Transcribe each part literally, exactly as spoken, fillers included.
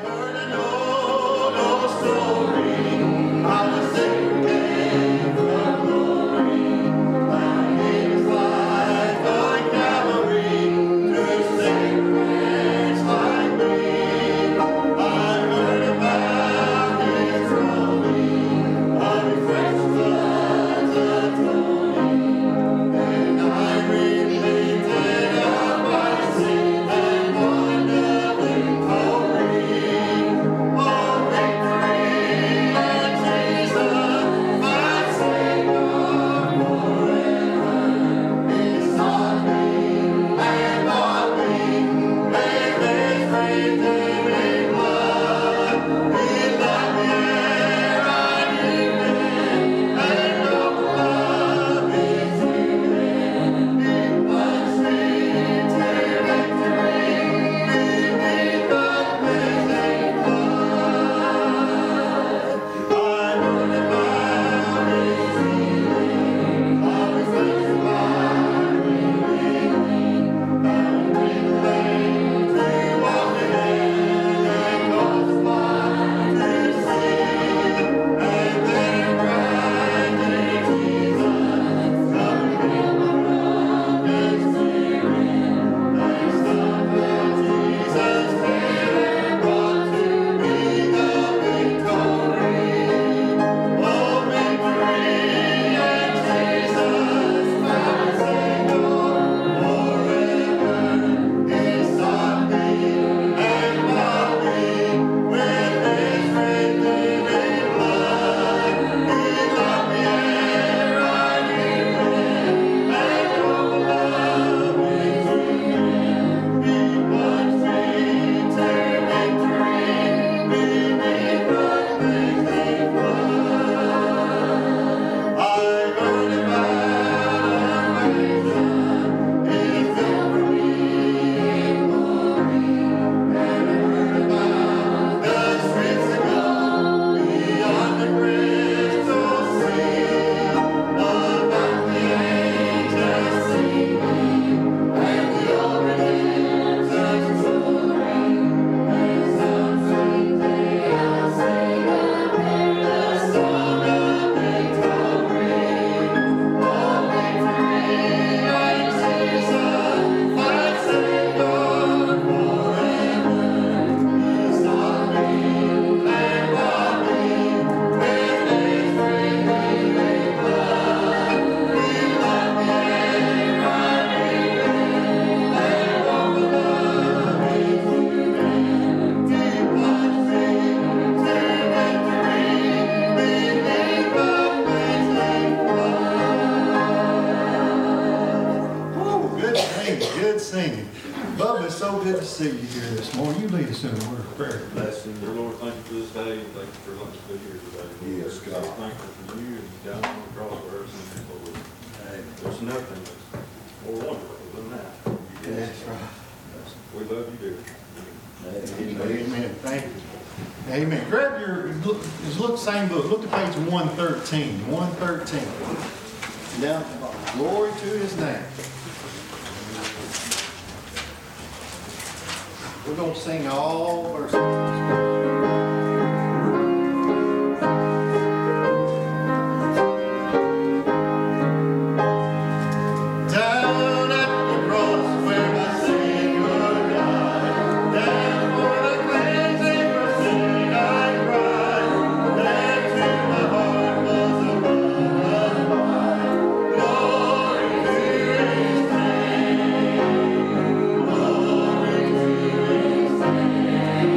see you here this morning. You lead us in a word of prayer. Blessing the Lord, thank you for this day, and thank you for letting us be here today. Yes, God. We're thankful for you and down on the cross for us and Lord. There's nothing that's more wonderful than that. That's right. We love you, dear. Amen. Amen. Thank you. Amen. Grab your, look, just look, same book. Look at page one thirteen. one thirteen. Down, glory to his name. We're going to sing all verses. Thank you.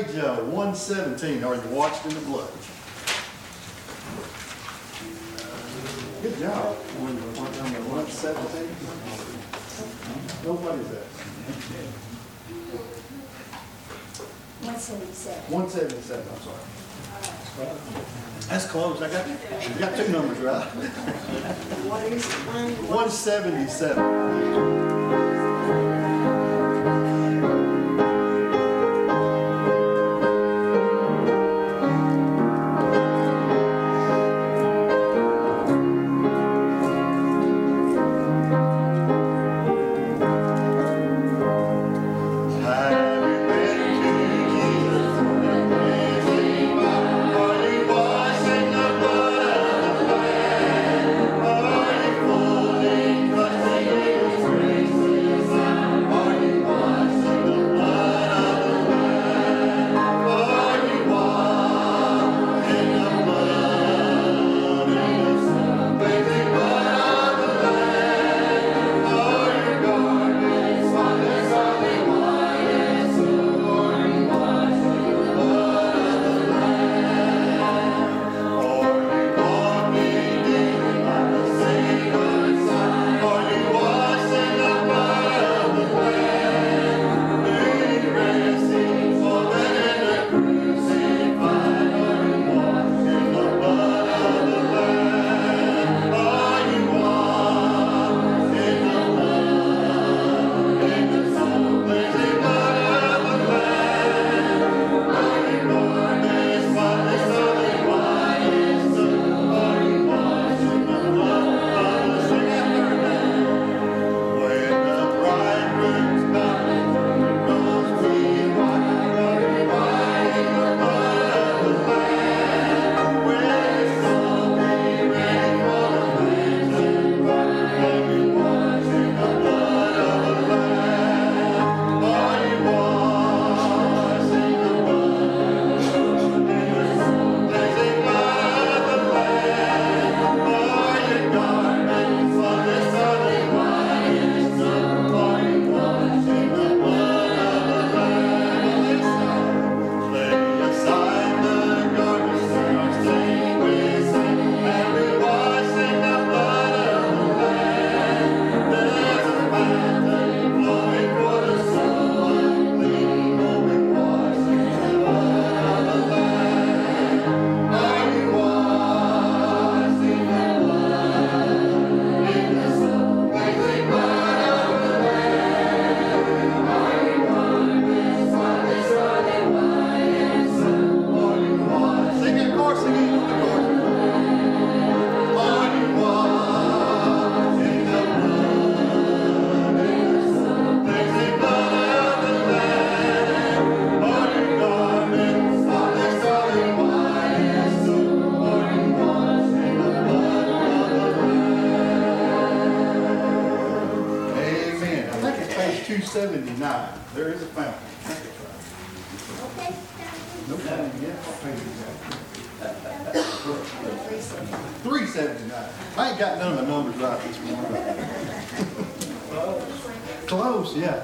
page uh, one seventeen, Are You Washed in the Blood? Good job. one seventeen? Nobody's that. one seventy-seven. one seventy-seven, I'm sorry. That's close. I got, I got two numbers right. What is it? One- one seventy-seven. two seventy-nine. There is a fountain. Okay. No fountain yet. What page is that? three seventy-nine. I ain't got none of the numbers right this morning. Close, yeah.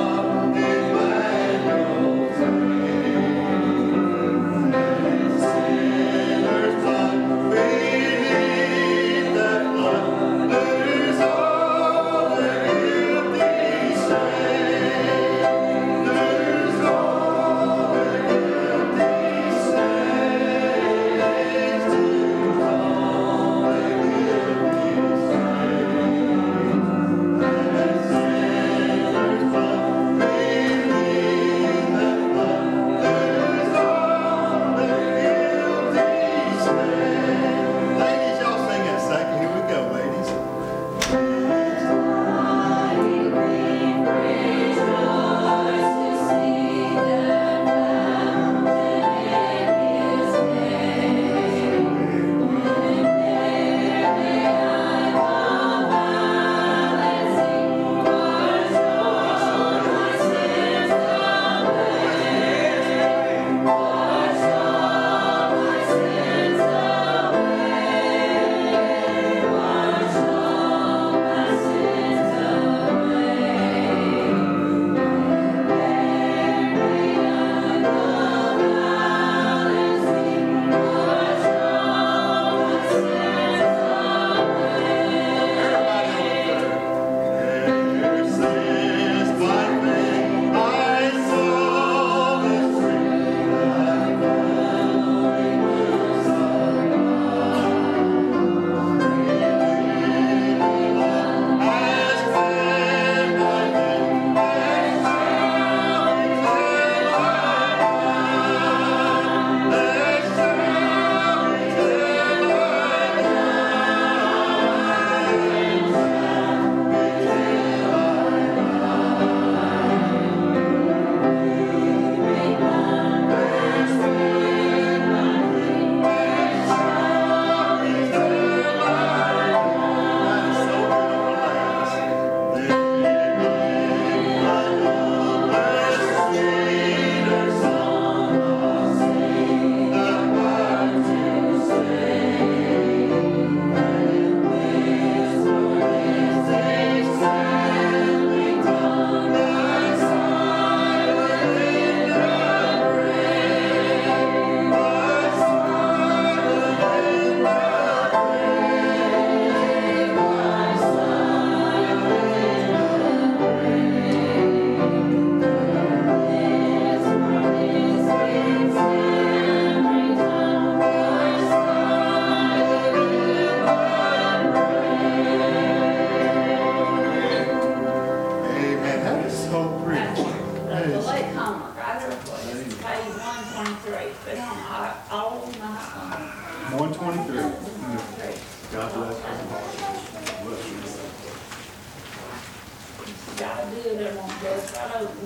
Thank you. one twenty-three. God bless you. Bless you. Gotta do it, it won't go right open.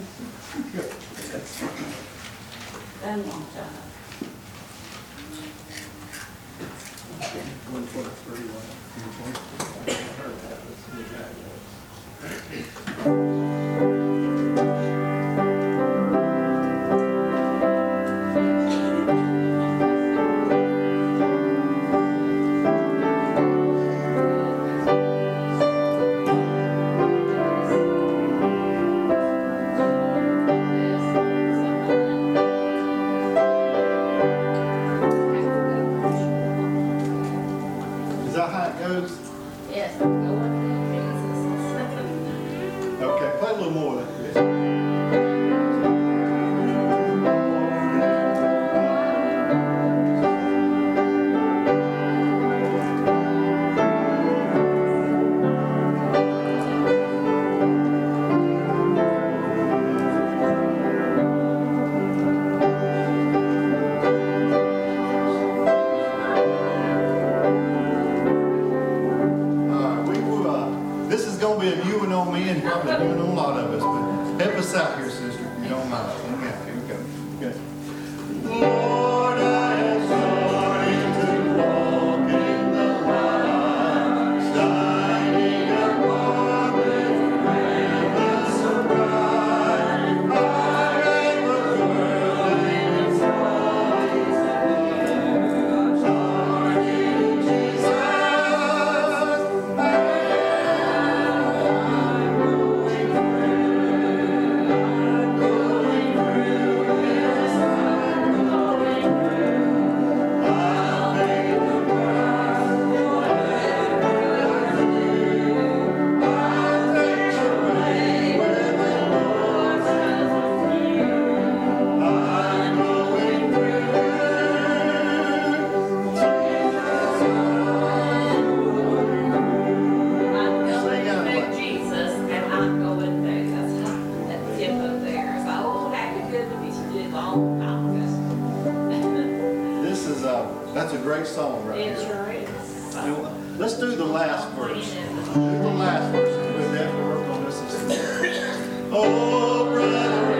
That won't shine. one twenty-three. Is that how it goes? Yes, I'm going to Jesus. Okay, play a little more of that. Be a you and on me and probably you and on a lot of us, but help us out here, sister, if you don't mind. Okay, here we go. Okay. Lord, I have started to walk in the light, shining upon with heaven so bright. I am the world and its joys and starting in Jesus. That's a great song right It's here. right. Let's do the last verse. Do the last verse. We'll definitely work on this. Oh, brother,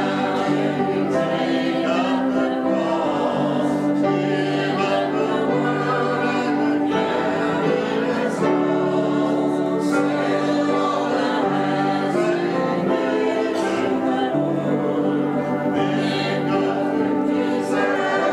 take up the cross, give up the world and the careless soul, sail on the hands and live in the world, then go with Jesus.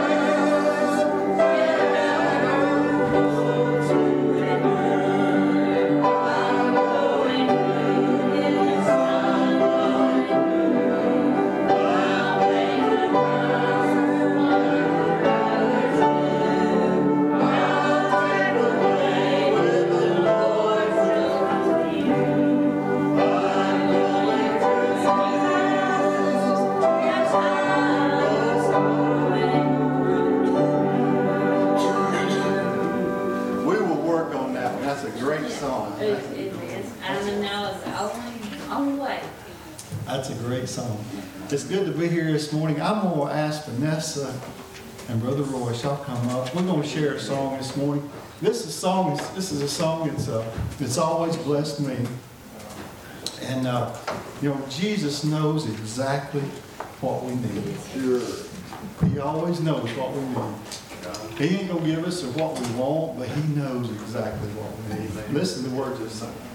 We will work on that one. That's a great song. It, it is. And now it's the only, only way. That's a great song. It's good to be here this morning. I'm going to ask Vanessa and Brother Royce, y'all come up. We're going to share a song this morning. This is song. This is a song. It's uh, it's always blessed me. And uh, you know, Jesus knows exactly what we need. He always knows what we need. He ain't gonna give us what we want, but He knows exactly what we need. Listen to the words of the song.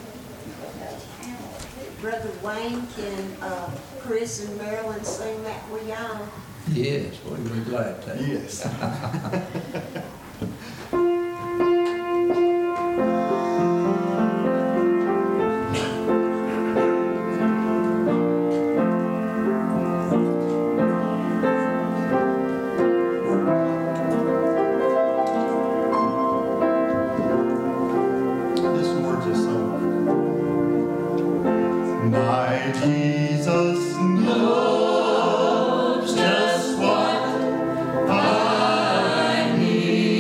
Brother Wayne, can uh, Chris and Marilyn sing that with y'all? Yes, we'll be glad to. Yes. My Jesus knows just what I need.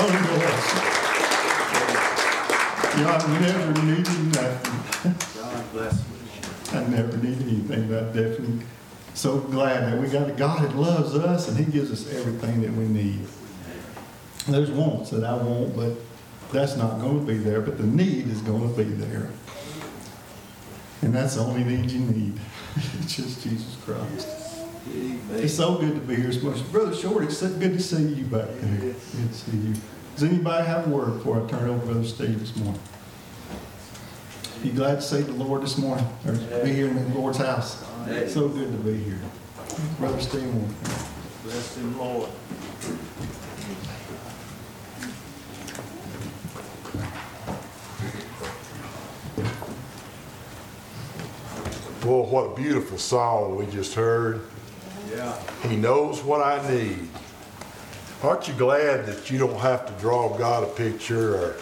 Lord. You know, I've never needed nothing. God bless you. I never needed anything, but I'm definitely so glad that we got a God that loves us and He gives us everything that we need. There's wants that I want, but that's not going to be there, but the need is going to be there. And that's the only need you need. It's just Jesus Christ. It's so good to be here. Brother Short, it's so good to see you back there. Good to see you. Does anybody have a word before I turn it over to Brother Steve this morning? You glad to see the Lord this morning? Or be here in the Lord's house? It's so good to be here. Brother Steve. Bless him, Lord. Boy, what a beautiful song we just heard. Yeah. He knows what I need. Aren't you glad that you don't have to draw God a picture or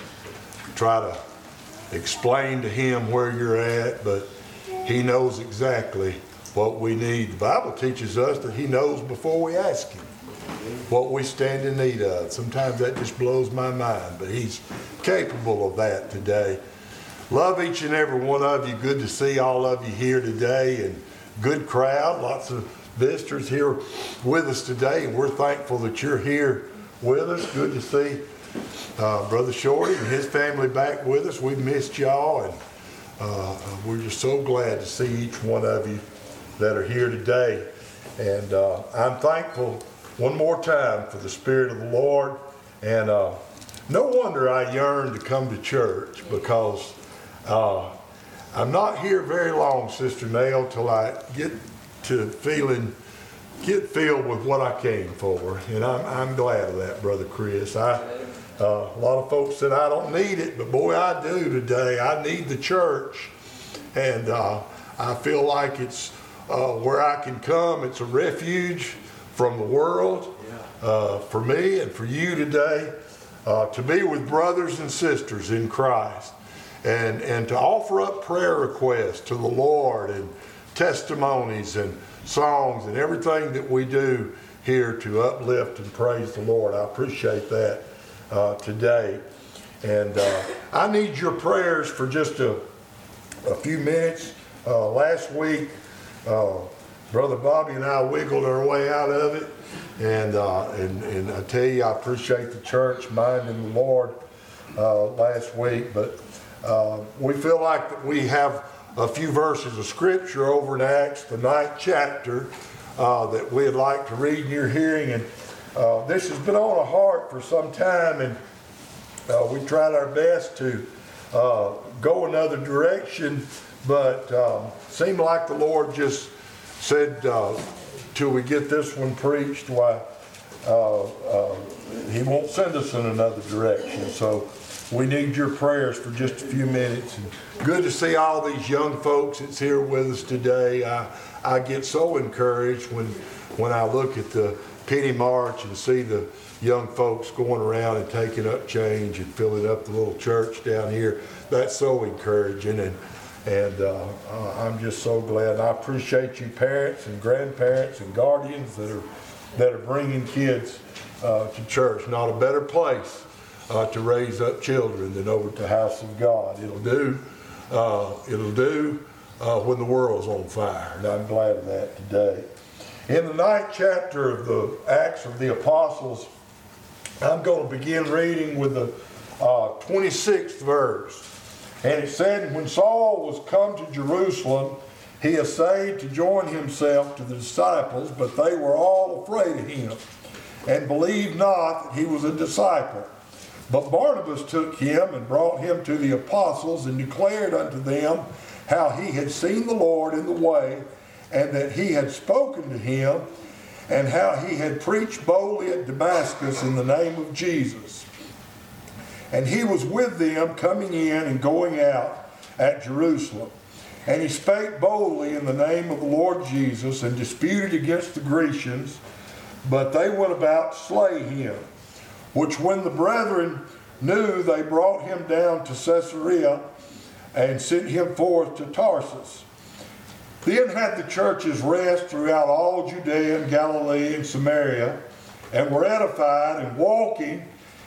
try to explain to Him where you're at, but He knows exactly what we need. The Bible teaches us that He knows before we ask Him what we stand in need of. Sometimes that just blows my mind, but He's capable of that today. Love each and every one of you. Good to see all of you here today, and good crowd. Lots of visitors here with us today, and we're thankful that you're here with us. Good to see uh, Brother Shorty and his family back with us. We've missed y'all, and uh, we're just so glad to see each one of you that are here today. And uh, I'm thankful one more time for the Spirit of the Lord. And uh, no wonder I yearn to come to church, because uh, I'm not here very long, Sister Nell, till I get to feeling, get filled with what I came for. And I'm, I'm glad of that, Brother Chris. I, uh, a lot of folks said I don't need it, but boy, I do today. I need the church. And uh, I feel like it's uh, where I can come. It's a refuge from the world uh, for me and for you today, uh, to be with brothers and sisters in Christ, and, and to offer up prayer requests to the Lord, and testimonies and songs and everything that we do here to uplift and praise the Lord. I appreciate that uh, today. And uh, I need your prayers for just a, a few minutes. Uh, last week, uh, Brother Bobby and I wiggled our way out of it. And, uh, and, and I tell you, I appreciate the church minding the Lord uh, last week. But uh, we feel like that we have a few verses of Scripture over in Acts, the ninth chapter, uh, that we'd like to read in your hearing. And uh, this has been on our heart for some time, and uh, we tried our best to uh, go another direction, but uh, seemed like the Lord just said, uh, till we get this one preached, why uh, uh, He won't send us in another direction. So we need your prayers for just a few minutes. And good to see all these young folks that's here with us today. I, I get so encouraged when, when I look at the Penny March and see the young folks going around and taking up change and filling up the little church down here. That's so encouraging, and and uh, uh, I'm just so glad. And I appreciate you parents and grandparents and guardians that are that are bringing kids uh, to church. Not a better place uh, to raise up children than over at the house of God. It'll do. Uh, it'll do uh, when the world's on fire, and I'm glad of that today. In the ninth chapter of the Acts of the Apostles, I'm going to begin reading with the uh, twenty-sixth verse. And it said, when Saul was come to Jerusalem, he essayed to join himself to the disciples, but they were all afraid of him, and believed not that he was a disciple. But Barnabas took him and brought him to the apostles, and declared unto them how he had seen the Lord in the way, and that he had spoken to him, and how he had preached boldly at Damascus in the name of Jesus. And he was with them coming in and going out at Jerusalem. And he spake boldly in the name of the Lord Jesus, and disputed against the Grecians, but they went about to slay him. Which when the brethren knew, they brought him down to Caesarea, and sent him forth to Tarsus. Then had the churches rest throughout all Judea and Galilee and Samaria, and were edified, and walking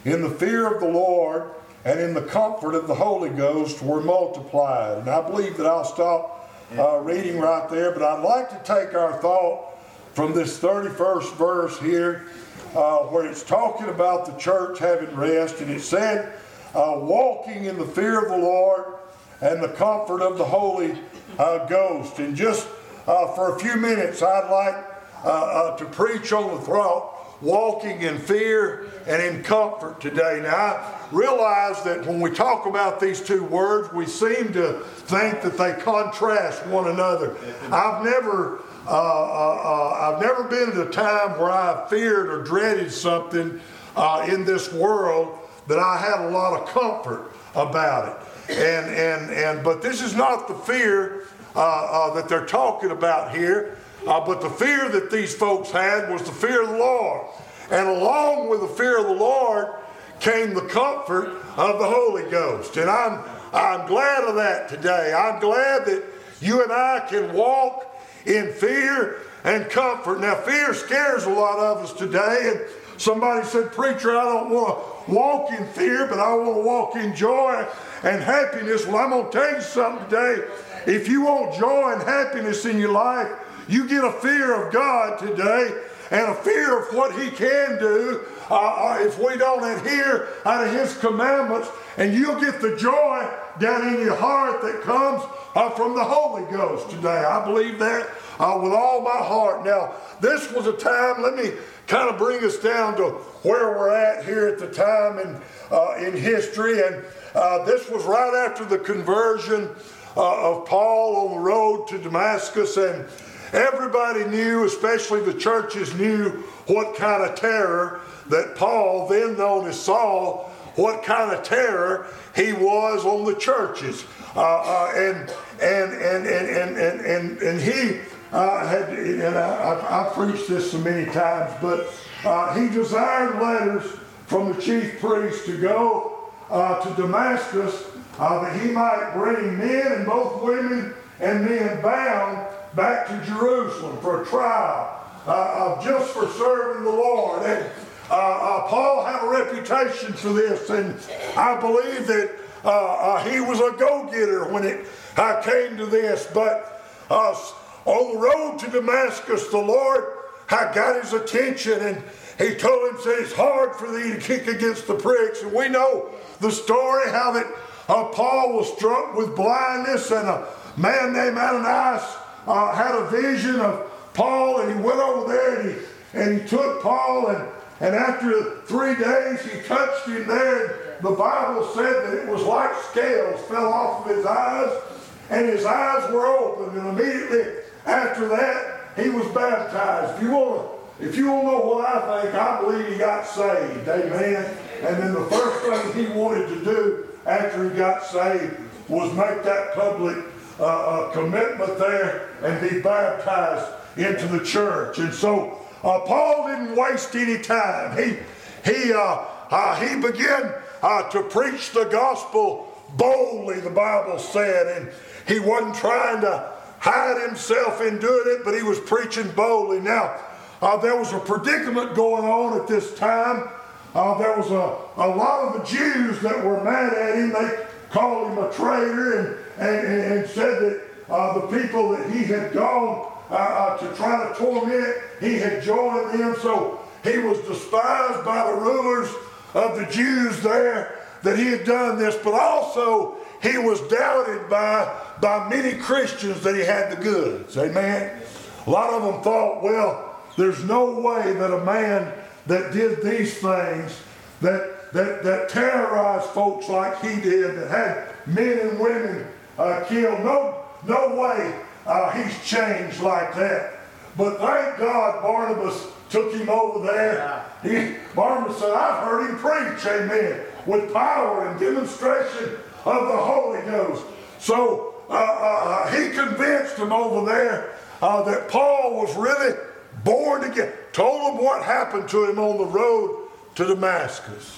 in the fear of the Lord and in the comfort of the Holy Ghost were multiplied. And I believe that I'll stop uh, reading right there, but I'd like to take our thought from this thirty-first verse here, uh, where it's talking about the church having rest, and it said, uh, walking in the fear of the Lord and the comfort of the Holy uh, Ghost. And just uh, for a few minutes, I'd like uh, uh, to preach on the thought, walking in fear and in comfort today. Now, I realize that when we talk about these two words, we seem to think that they contrast one another. I've never, uh, uh, uh, I've never been at a time where I've feared or dreaded something uh, in this world that I had a lot of comfort about it. And and and but this is not the fear uh, uh, that they're talking about here. Uh, but the fear that these folks had was the fear of the Lord. And along with the fear of the Lord came the comfort of the Holy Ghost. And I'm, I'm glad of that today. I'm glad that you and I can walk in fear and comfort. Now, fear scares a lot of us today. And somebody said, preacher, I don't want to walk in fear, but I want to walk in joy and happiness. Well, I'm going to tell you something today. If you want joy and happiness in your life, you get a fear of God today and a fear of what He can do uh, uh, if we don't adhere out of His commandments, and you'll get the joy down in your heart that comes uh, from the Holy Ghost today. I believe that uh, with all my heart. Now, this was a time, let me kind of bring us down to where we're at here at the time in, uh, in history. And uh, this was right after the conversion uh, of Paul on the road to Damascus, and everybody knew, especially the churches knew, what kind of terror that Paul, then known as Saul, what kind of terror he was on the churches. Uh, uh, and, and, and, and, and, and, and he uh, had, and I, I've preached this so many times, but uh, he desired letters from the chief priest to go uh, to Damascus uh, that he might bring men and both women and men bound back to Jerusalem for a trial, uh, uh, just for serving the Lord. And uh, uh, Paul had a reputation for this, and I believe that uh, uh, he was a go-getter when it uh, came to this. But uh, on the road to Damascus, the Lord uh, got his attention, and he told him, said, it's hard for thee to kick against the pricks. And we know the story, how that uh, Paul was struck with blindness, and a man named Ananias Uh, had a vision of Paul, and he went over there and he, and he took Paul, and, and after three days he touched him there, and the Bible said that it was like scales fell off of his eyes, and his eyes were open, and immediately after that he was baptized. If you want to, if you want to know what I think, I believe he got saved, amen. And then the first thing he wanted to do after he got saved was make that public Uh, uh, commitment there and be baptized into the church. And so uh, Paul didn't waste any time. He he uh, uh, he began uh, to preach the gospel boldly, the Bible said, and he wasn't trying to hide himself in doing it, but he was preaching boldly. Now, uh, there was a predicament going on at this time. Uh, there was a, a lot of the Jews that were mad at him. They called him a traitor, and And, and, and said that uh, the people that he had gone uh, uh, to try to torment, he had joined them. So he was despised by the rulers of the Jews there that he had done this. But also he was doubted by, by many Christians that he had the goods. Amen. A lot of them thought, well, there's no way that a man that did these things, that, that, that terrorized folks like he did, that had men and women Uh, killed. No, no way uh, he's changed like that. But thank God Barnabas took him over there. He, Barnabas said, I've heard him preach, amen, with power and demonstration of the Holy Ghost. So uh, uh, he convinced him over there uh, that Paul was really born again. Told him what happened to him on the road to Damascus.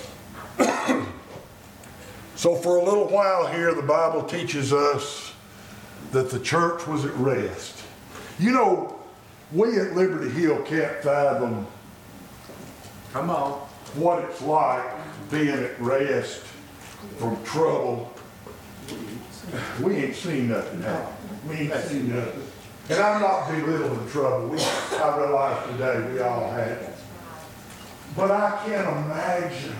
So for a little while here, the Bible teaches us that the church was at rest. You know, we at Liberty Hill can't fathom. Come on. what it's like being at rest from trouble. We ain't seen nothing, have we? We ain't seen nothing. And I'm not belittling trouble. We, I realize today we all had it. But I can't imagine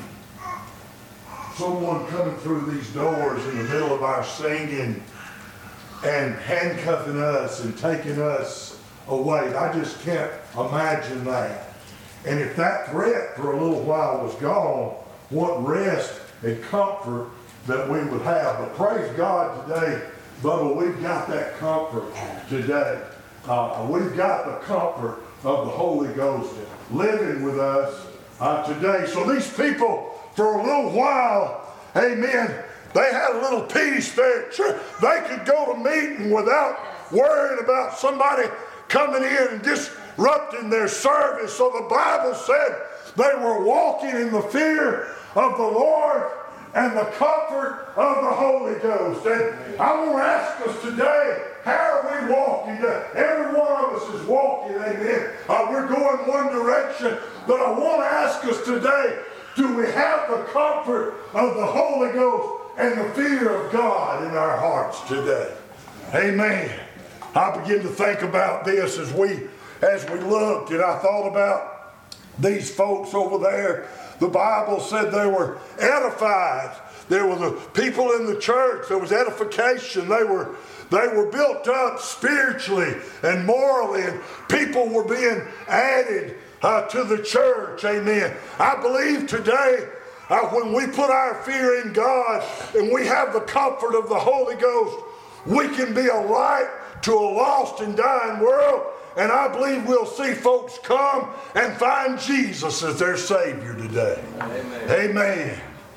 someone coming through these doors in the middle of our singing and handcuffing us and taking us away. I just can't imagine that. And if that threat for a little while was gone, what rest and comfort that we would have. But praise God today, Bubba, we've got that comfort today. Uh, we've got the comfort of the Holy Ghost living with us uh, today. So these people, for a little while, amen, they had a little peace there. Sure, they could go to meeting without worrying about somebody coming in and disrupting their service. So the Bible said they were walking in the fear of the Lord and the comfort of the Holy Ghost. And I want to ask us today, how are we walking? Every one of us is walking, amen. Uh, we're going one direction, but I want to ask us today, do we have the comfort of the Holy Ghost and the fear of God in our hearts today? Amen. I begin to think about this as we as we looked, and I thought about these folks over there. The Bible said they were edified. There were the people in the church. There was edification. They were they were built up spiritually and morally, and people were being added uh, to the church. Amen. I believe today, uh, when we put our fear in God and we have the comfort of the Holy Ghost, we can be a light to a lost and dying world. And I believe we'll see folks come and find Jesus as their Savior today. Amen.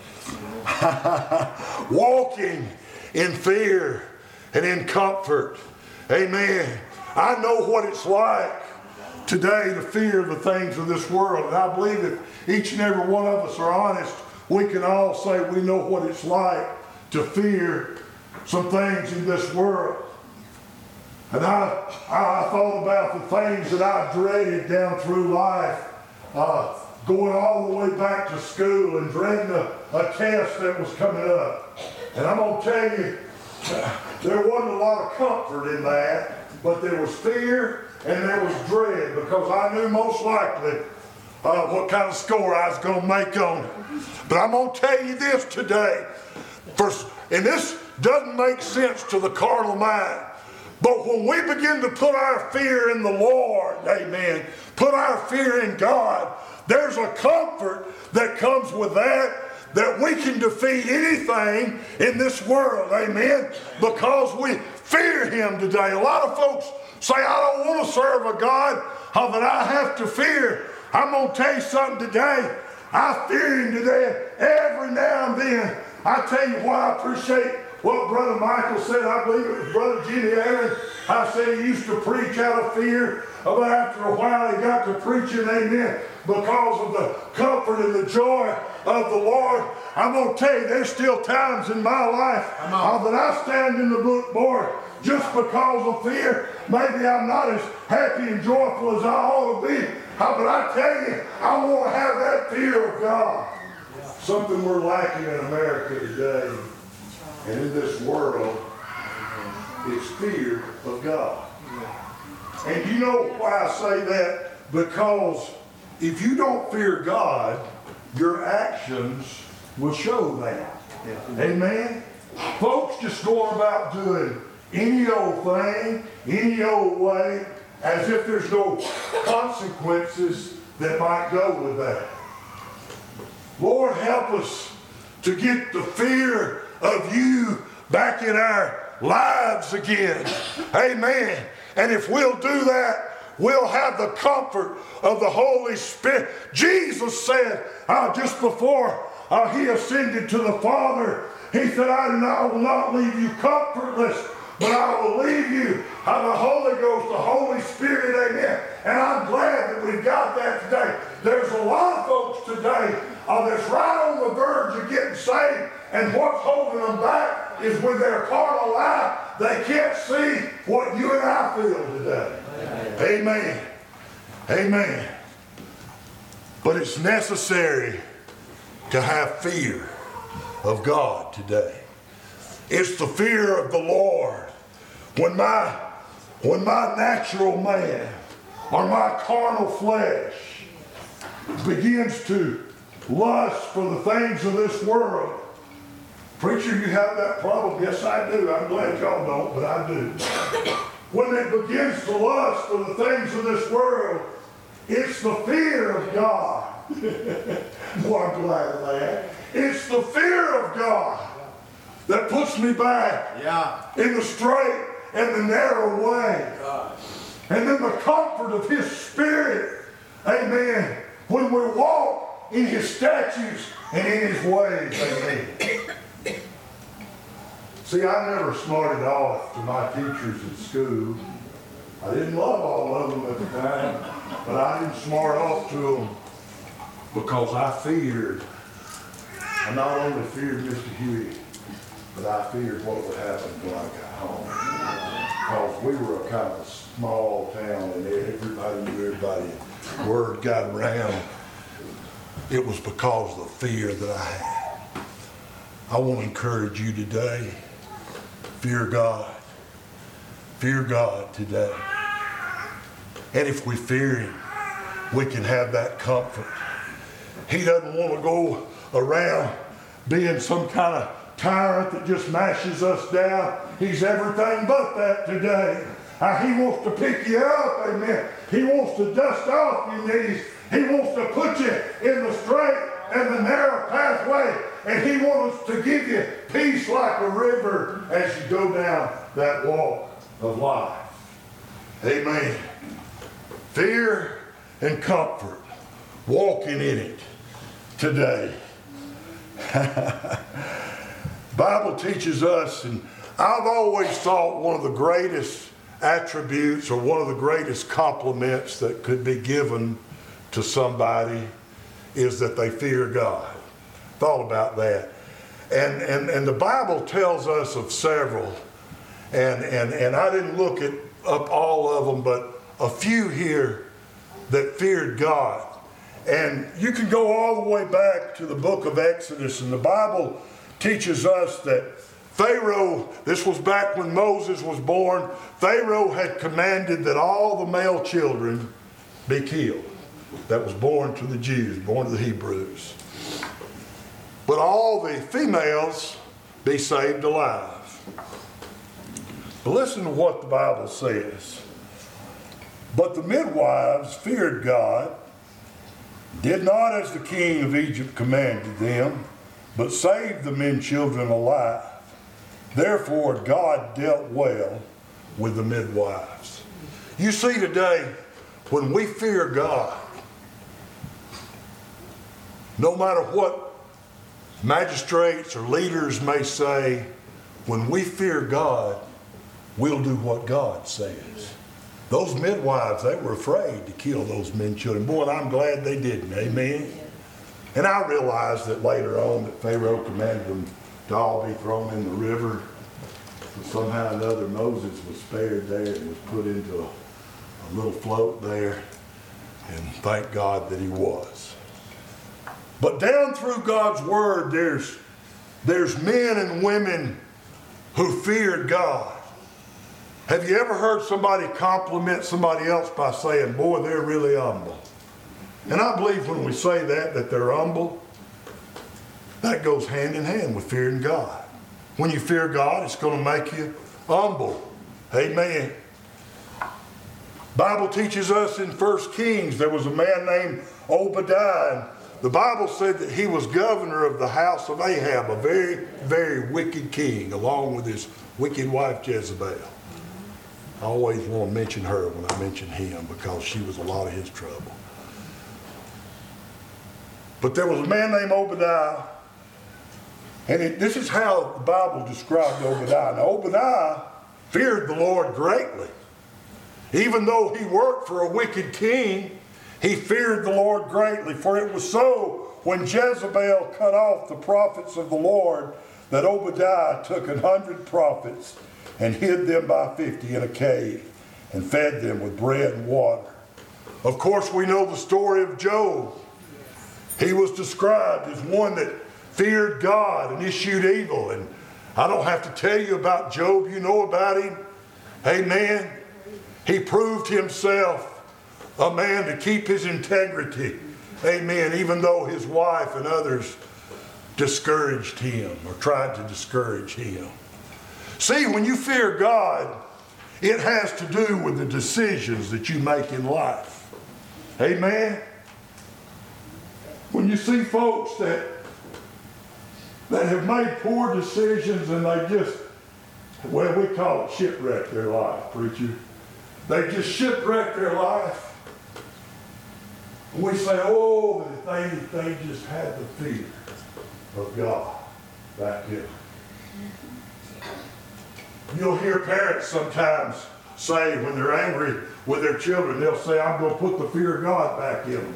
Amen. Walking in fear and in comfort. Amen. I know what it's like today to fear the things of this world. And I believe if each and every one of us are honest, we can all say we know what it's like to fear some things in this world. And I, I thought about the things that I dreaded down through life, uh, going all the way back to school and dreading a, a test that was coming up. And I'm going to tell you, there wasn't a lot of comfort in that, but there was fear and there was dread, because I knew most likely uh, what kind of score I was going to make on it. But I'm going to tell you this today, first, and this doesn't make sense to the carnal mind. But when we begin to put our fear in the Lord, amen, put our fear in God, there's a comfort that comes with that, that we can defeat anything in this world, amen, because we fear Him today. A lot of folks say, I don't want to serve a God uh, that I have to fear. I'm going to tell you something today. I fear Him today every now and then. I tell you why I appreciate what Brother Michael said. I believe it was Brother Jimmy Aaron. I said he used to preach out of fear, but after a while he got to preaching, amen, because of the comfort and the joy of the Lord. I'm going to tell you, there's still times in my life uh, that I stand in the book board just because of fear. Maybe I'm not as happy and joyful as I ought to be, uh, but I tell you, I want to have that fear of God. Something we're lacking in America today and in this world is fear of God. And you know why I say that? Because if you don't fear God, your actions will show that. Amen? Folks just going about doing any old thing, any old way, as if there's no consequences that might go with that. Lord, help us to get the fear of you back in our lives again. Amen. And if we'll do that, we'll have the comfort of the Holy Spirit. Jesus said uh, just before uh, He ascended to the Father, He said, I, do not, I will not leave you comfortless, but I will leave you uh, the Holy Ghost, the Holy Spirit. Amen. And I'm glad that we've got that today. There's a lot of folks today uh, that's right on the verge of getting saved, and what's holding them back is with their carnal eye, they can't see what you and I feel today. Amen. Amen. But it's necessary to have fear of God today. It's the fear of the Lord. When my, when my natural man or my carnal flesh begins to lust for the things of this world. Preacher, you have that problem? Yes, I do. I'm glad y'all don't, but I do. When it begins to lust for the things of this world, it's the fear of God. Boy, I'm glad of that. It's the fear of God that puts me back Yeah. in the straight and the narrow way. And then the comfort of His Spirit. Amen. When we walk in His statutes and in His ways. Amen. See, I never smarted off to my teachers at school. I didn't love all of them at the time, but I didn't smart off to them because I feared. I not only feared Mister Huey, but I feared what would happen when I got home. Because we were a kind of small town and everybody knew everybody. Word got around. It was because of the fear that I had. I want to encourage you today. Fear God. Fear God today. And if we fear Him, we can have that comfort. He doesn't want to go around being some kind of tyrant that just mashes us down. He's everything but that today. Uh, he wants to pick you up, amen. He wants to dust off your knees. He wants to put you in the straight and the narrow pathway. And He wants to give you peace like a river as you go down that walk of life. Amen. Fear and comfort. Walking in it today. Bible teaches us, and I've always thought one of the greatest attributes or one of the greatest compliments that could be given to somebody is that they fear God. Thought about that. And and, and the Bible tells us of several, and, and, and I didn't look at, up all of them, but a few here that feared God. And you can go all the way back to the book of Exodus, and the Bible teaches us that Pharaoh, this was back when Moses was born, Pharaoh had commanded that all the male children be killed that was born to the Jews, born to the Hebrews. But all the females be saved alive. But listen to what the Bible says. But the midwives feared God, did not as the king of Egypt commanded them, but saved the men children alive. Therefore God dealt well with the midwives. You see today, when we fear God, no matter what magistrates or leaders may say, when we fear God, we'll do what God says. Those midwives, they were afraid to kill those men children. Boy, and I'm glad they didn't. Amen. And I realized that later on that Pharaoh commanded them to all be thrown in the river. But somehow or another Moses was spared there and was put into a, a little float there. And thank God that he was. But down through God's word, there's, there's men and women who feared God. Have you ever heard somebody compliment somebody else by saying, boy, they're really humble? And I believe when we say that, that they're humble, that goes hand in hand with fearing God. When you fear God, it's going to make you humble. Amen. Bible teaches us in First Kings, there was a man named Obadiah. The Bible said that he was governor of the house of Ahab, a very, very wicked king, along with his wicked wife Jezebel. I always want to mention her when I mention him because she was a lot of his trouble. But there was a man named Obadiah, and it, this is how the Bible described Obadiah. Now, Obadiah feared the Lord greatly. Even though he worked for a wicked king, he feared the Lord greatly. For it was so when Jezebel cut off the prophets of the Lord that Obadiah took an hundred prophets and hid them by fifty in a cave and fed them with bread and water. Of course, we know the story of Job. He was described as one that feared God and eschewed evil. And I don't have to tell you about Job. You know about him. Amen. He proved himself a man to keep his integrity. Amen. Even though his wife and others discouraged him or tried to discourage him. See, when you fear God, it has to do with the decisions that you make in life. Amen. When you see folks that that have made poor decisions and they just, well, we call it shipwreck their life, preacher. They just shipwreck their life. And we say, oh, that they, they just had the fear of God back then. You'll hear parents sometimes say when they're angry with their children, they'll say, I'm going to put the fear of God back in them.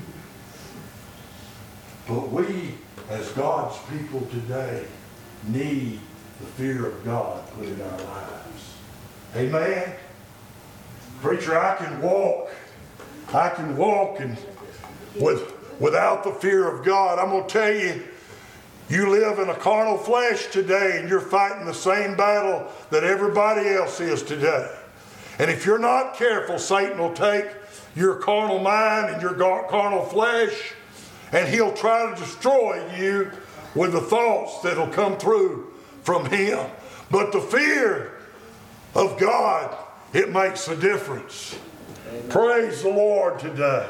But we, as God's people today, need the fear of God put in our lives. Amen? Preacher, I can walk. I can walk and with, without the fear of God. I'm going to tell you, you live in a carnal flesh today and you're fighting the same battle that everybody else is today. And if you're not careful, Satan will take your carnal mind and your carnal flesh and he'll try to destroy you with the thoughts that'll come through from him. But the fear of God, it makes a difference. Amen. Praise the Lord today.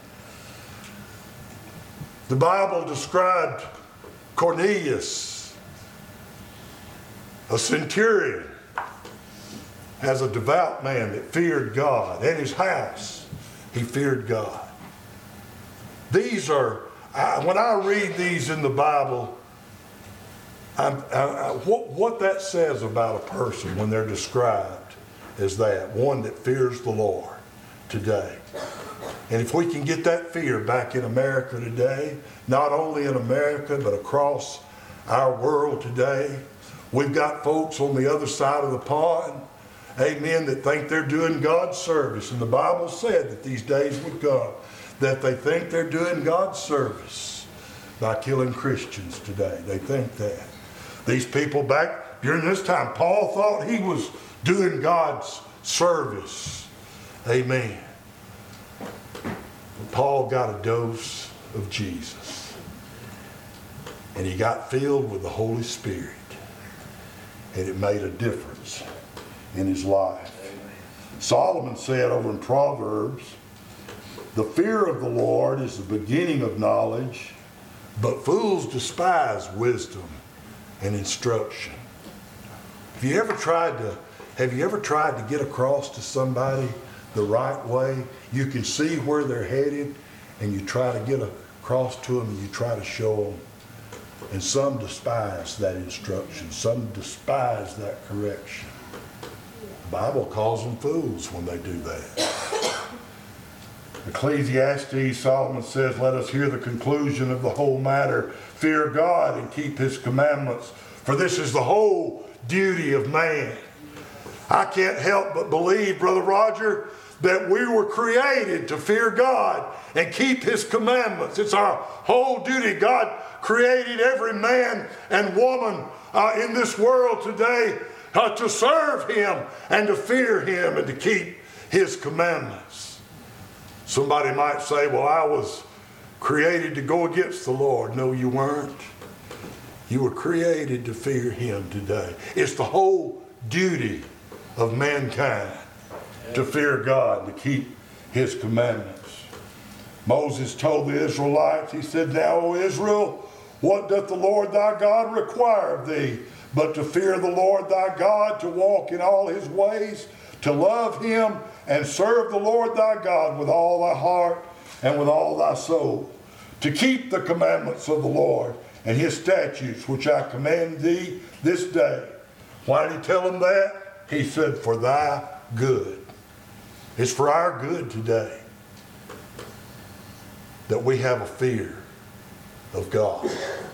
The Bible described Cornelius, a centurion, as a devout man that feared God. And his house, he feared God. These are, I, when I read these in the Bible, I'm, I, I, what, what that says about a person when they're described as that, one that fears the Lord today. And if we can get that fear back in America today, not only in America, but across our world today, we've got folks on the other side of the pond, amen, that think they're doing God's service. And the Bible said that these days would come, that they think they're doing God's service by killing Christians today. They think that. These people back during this time, Paul thought he was doing God's service. Amen. Paul got a dose of Jesus. And he got filled with the Holy Spirit. And it made a difference in his life. Amen. Solomon said over in Proverbs, the fear of the Lord is the beginning of knowledge, but fools despise wisdom and instruction. Have you ever tried to, have you ever tried to get across to somebody the right way? You can see where they're headed and you try to get across to them and you try to show them. And some despise that instruction. Some despise that correction. The Bible calls them fools when they do that. Ecclesiastes, Solomon says, let us hear the conclusion of the whole matter. Fear God and keep his commandments, for this is the whole duty of man. I can't help but believe, Brother Roger, that we were created to fear God and keep his commandments. It's our whole duty. God created every man and woman uh, in this world today uh, to serve him and to fear him and to keep his commandments. Somebody might say, well, I was created to go against the Lord. No, you weren't. You were created to fear him today. It's the whole duty of mankind to fear God, to keep his commandments. Moses told the Israelites, he said, now, O Israel, what doth the Lord thy God require of thee, but to fear the Lord thy God, to walk in all his ways, to love him, and serve the Lord thy God with all thy heart and with all thy soul, to keep the commandments of the Lord and his statutes, which I command thee this day. Why did he tell them that? He said, for thy good. It's for our good today that we have a fear of God.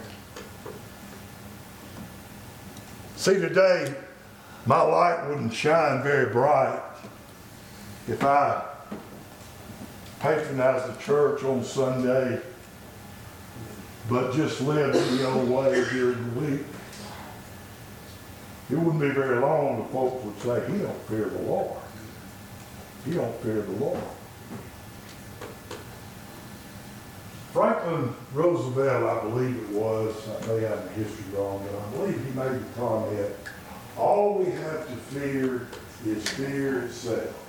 See, today, my light wouldn't shine very bright if I patronized the church on Sunday but just lived in the old way during the week, it wouldn't be very long the folks would say, he don't fear the Lord. He don't fear the Lord. Franklin Roosevelt, I believe it was, I may have the history wrong, but I believe he made the comment, all we have to fear is fear itself.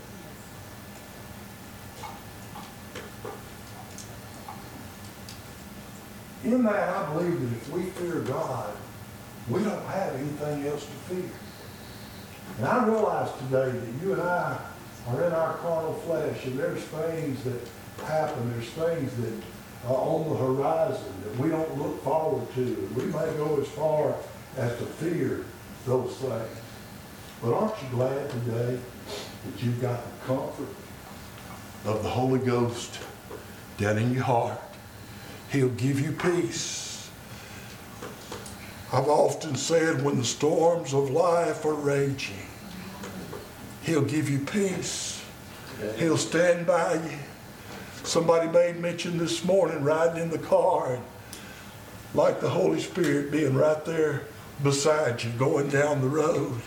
In that, I believe that if we fear God, we don't have anything else to fear. And I realize today that you and I are in our carnal flesh, and there's things that happen, there's things that are on the horizon that we don't look forward to. And we may go as far as to fear those things. But aren't you glad today that you've got the comfort of the Holy Ghost down in your heart? He'll give you peace. I've often said when the storms of life are raging, He'll give you peace. He'll stand by you. Somebody made mention this morning riding in the car, and like the Holy Spirit being right there beside you going down the road.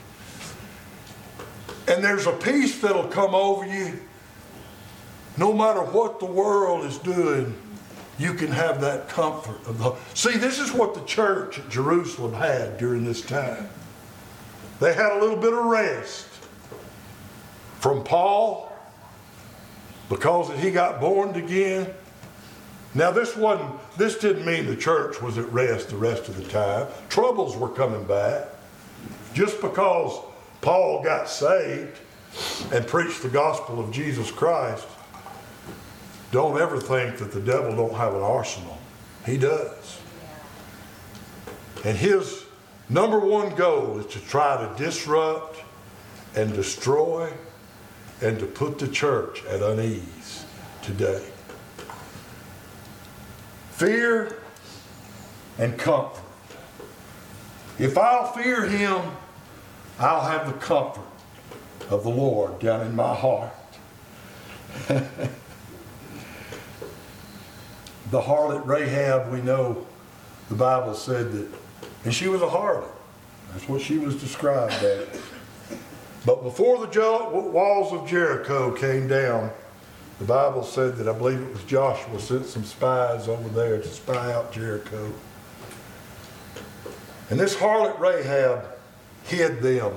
And there's a peace that'll come over you. No matter what the world is doing, you can have that comfort of the... See, this is what the church at Jerusalem had during this time. They had a little bit of rest from Paul because he got born again. Now this wasn't, this didn't mean the church was at rest the rest of the time. Troubles were coming back. Just because Paul got saved and preached the gospel of Jesus Christ, don't ever think that the devil don't have an arsenal. He does. And his number one goal is to try to disrupt and destroy and to put the church at unease today. Fear and comfort. If I'll fear him, I'll have the comfort of the Lord down in my heart. The harlot Rahab, we know the Bible said that, and she was a harlot. That's what she was described as. But before the walls of Jericho came down, the Bible said that, I believe it was Joshua, sent some spies over there to spy out Jericho. And this harlot Rahab hid them.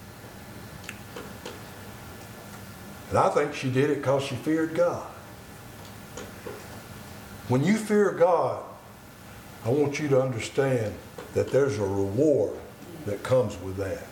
And I think she did it because she feared God. When you fear God, I want you to understand that there's a reward that comes with that.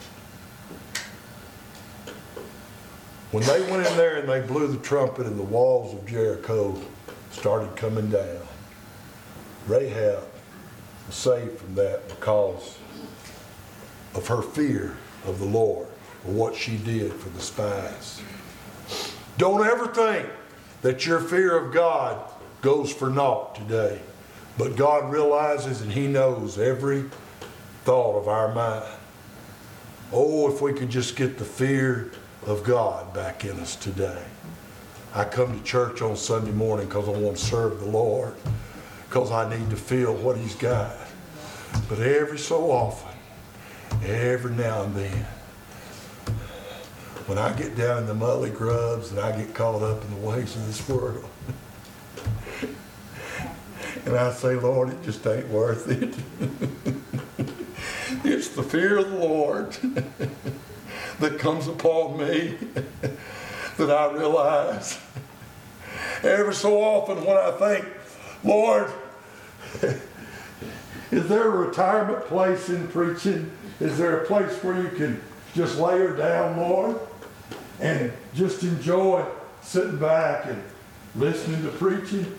When they went in there and they blew the trumpet and the walls of Jericho started coming down, Rahab was saved from that because of her fear of the Lord, or what she did for the spies. Don't ever think that your fear of God goes for naught today. But God realizes and He knows every thought of our mind. Oh, if we could just get the fear of God back in us today. I come to church on Sunday morning because I want to serve the Lord, because I need to feel what He's got. But every so often, every now and then, when I get down in the mully grubs and I get caught up in the ways of this world, and I say, Lord, it just ain't worth it. It's the fear of the Lord that comes upon me that I realize. Every so often when I think, Lord, is there a retirement place in preaching? Is there a place where you can just lay her down, Lord, and just enjoy sitting back and listening to preaching?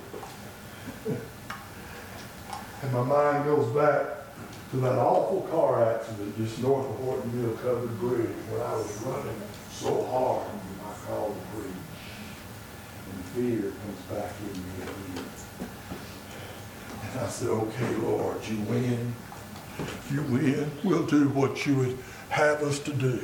And my mind goes back to that awful car accident just north of Hortonville Covered Bridge, where I was running so hard I called the bridge. And fear comes back in me again. And I said, okay, Lord, you win. You win. We'll do what you would have us to do.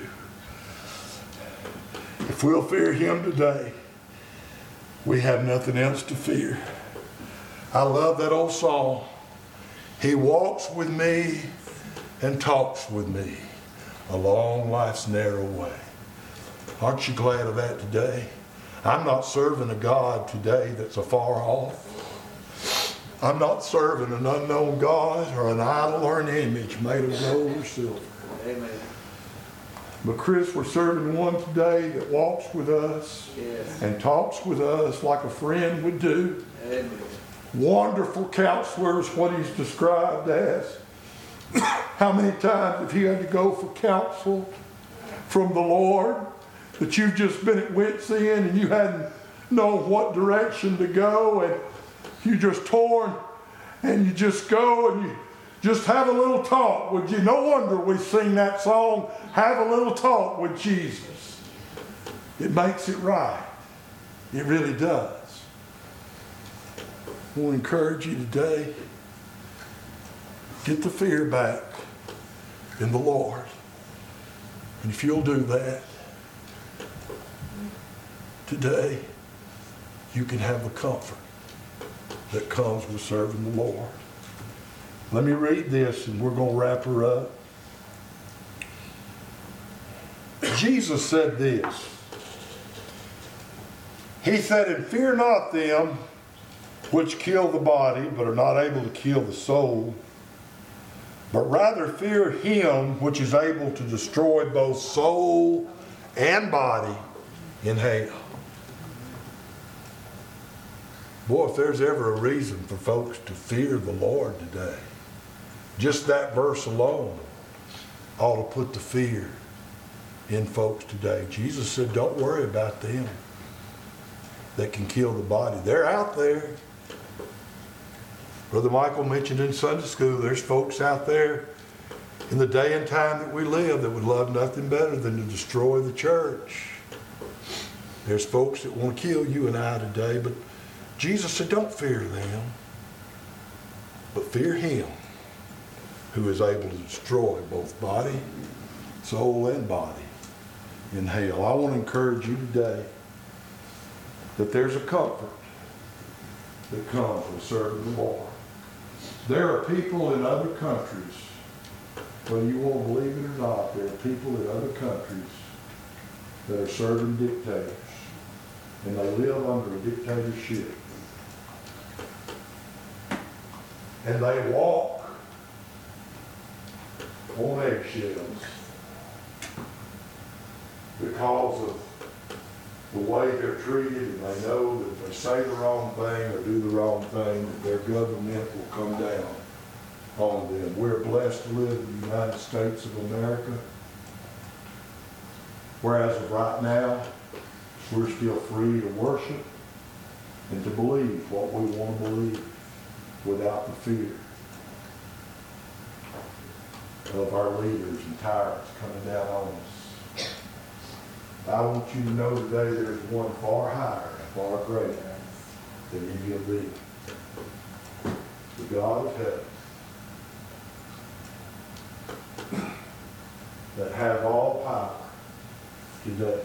If we'll fear Him today, we have nothing else to fear. I love that old song. He walks with me and talks with me along life's narrow way. Aren't you glad of that today? I'm not serving a God today that's afar off. I'm not serving an unknown God or an idol or an image made of gold or silver. Amen. But Chris, we're serving one today that walks with us Yes. and talks with us like a friend would do. Amen. Wonderful counselor is what he's described as. How many times have you had to go for counsel from the Lord that you've just been at wit's end and you hadn't known what direction to go, and you just torn and you just go and you just have a little talk with you. No wonder we sing that song, have a little talk with Jesus. It makes it right. It really does. I want to encourage you today, get the fear back in the Lord. And if you'll do that today, you can have the comfort that comes with serving the Lord. Let me read this and we're going to wrap her up. Jesus said this. He said, "And fear not them which kill the body, but are not able to kill the soul, but rather fear him which is able to destroy both soul and body in hell." Boy, if there's ever a reason for folks to fear the Lord today, just that verse alone ought to put the fear in folks today. Jesus said, don't worry about them that can kill the body. They're out there. Brother Michael mentioned in Sunday school, there's folks out there in the day and time that we live that would love nothing better than to destroy the church. There's folks that want to kill you and I today, but Jesus said, don't fear them, but fear him who is able to destroy both body, soul, and body in hell. I want to encourage you today that there's a comfort that comes with serving the Lord. There are people in other countries, whether you want to believe it or not, there are people in other countries that are serving dictators, and they live under a dictatorship. And they walk on eggshells because of the way they're treated, and they know that if they say the wrong thing or do the wrong thing, that their government will come down on them. We're blessed to live in the United States of America, whereas of right now, we're still free to worship and to believe what we want to believe without the fear of our leaders and tyrants coming down on us. I want you to know today there's one far higher and far greater than any of these. The God of heaven that has all power today.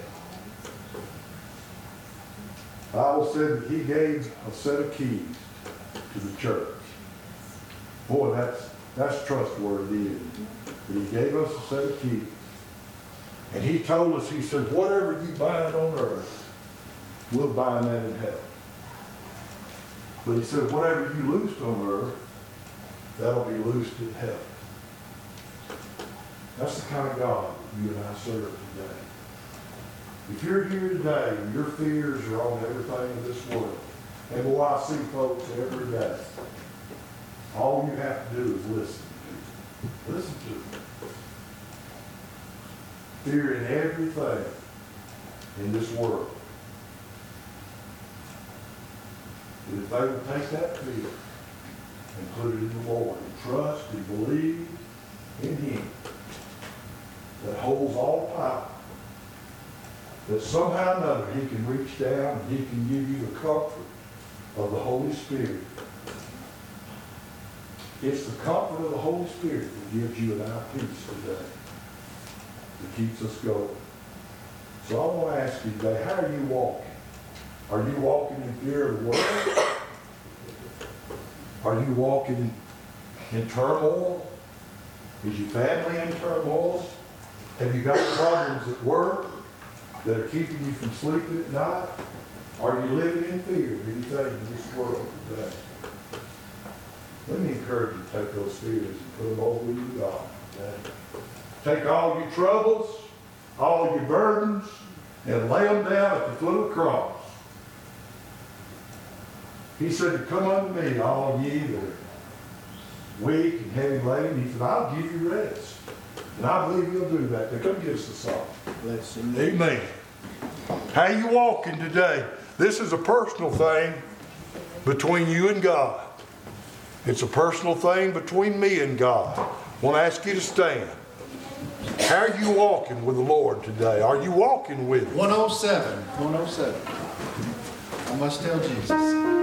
The Bible said that he gave a set of keys to the church. Boy, that's that's trustworthy, isn't it? But he gave us a set of keys. And he told us, he said, whatever you bind on earth, we'll bind that in heaven. But he said, whatever you loosed on earth, that'll be loosed in heaven. That's the kind of God that you and I serve today. If you're here today and your fears are on everything in this world, and boy, I see folks every day, all you have to do is listen to them. Listen to them. Fear in everything in this world. And if they would take that fear and put it in the Lord and trust and believe in him that holds all power, that somehow or another he can reach down and he can give you the comfort of the Holy Spirit. It's the comfort of the Holy Spirit that gives you and I peace today, that keeps us going. So I want to ask you today, how are you walking? Are you walking in fear of the world? Are you walking in turmoil? Is your family in turmoil? Have you got problems at work that are keeping you from sleeping at night? Are you living in fear of anything in this world today? Let me encourage you to take those fears and put them over with God. Okay? Take all your troubles, all your burdens, and lay them down at the foot of the cross. He said, come unto me, all ye that are weak and heavy laden. He said, I'll give you rest. And I believe He'll do that. Now come give us a song. Bless him. Amen. How you walking today? This is a personal thing between you and God. It's a personal thing between me and God. I want to ask you to stand. How are you walking with the Lord today? Are you walking with Him? one oh seven, one oh seven. I must tell Jesus.